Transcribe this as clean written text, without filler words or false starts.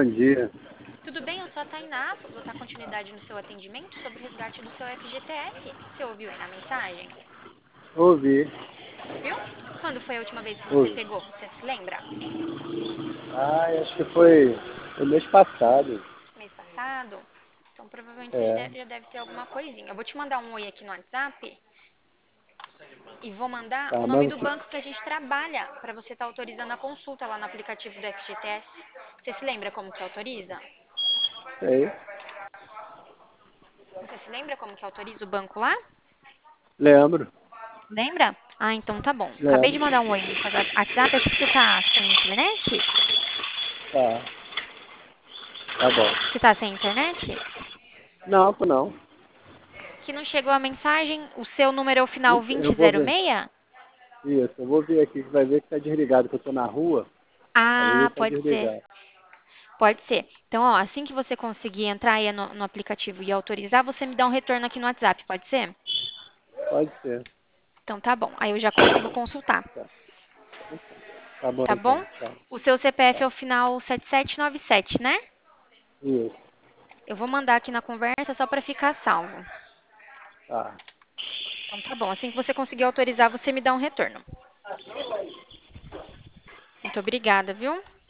bom dia. Tudo bem? Eu sou a Tainá. Vou dar continuidade no seu atendimento sobre o resgate do seu FGTS. Você ouviu aí na mensagem? Ouvi, Viu? Quando foi a última vez que você ouvi. pegou? Você se lembra? Acho que foi o mês passado. Mês passado? Então provavelmente você É, já deve ter alguma coisinha. Eu vou te mandar um oi aqui no WhatsApp e vou mandar o tá, nome mas do banco que a gente trabalha para você estar autorizando a consulta lá no aplicativo do FGTS. Você se lembra como que autoriza? sei. Você se lembra como que autoriza o banco lá? Lembro, Lembra? Ah, então tá bom. Acabei de lembro. mandar um oi no seu WhatsApp. Acho que você tá sem internet. Tá, tá bom. Você tá sem internet? Não, pô, não. Que não chegou a mensagem? O seu número é o final Eu vou ver. 2006? Isso, eu vou ver aqui, que vai ver que tá desligado, que eu tô na rua. Às vezes Ah, ele tá pode ser. desligado. Pode ser. Então, ó, assim que você conseguir entrar aí no aplicativo e autorizar, você me dá um retorno aqui no WhatsApp, pode ser? Pode ser. Então tá bom. Aí eu já consigo consultar. Tá, tá bom Tá então. bom? Tá, O seu CPF é tá. o final 7797, né? Isso, Eu vou mandar aqui na conversa só para ficar salvo. tá. Então tá bom. Assim que você conseguir autorizar, você me dá um retorno. Muito obrigada, viu?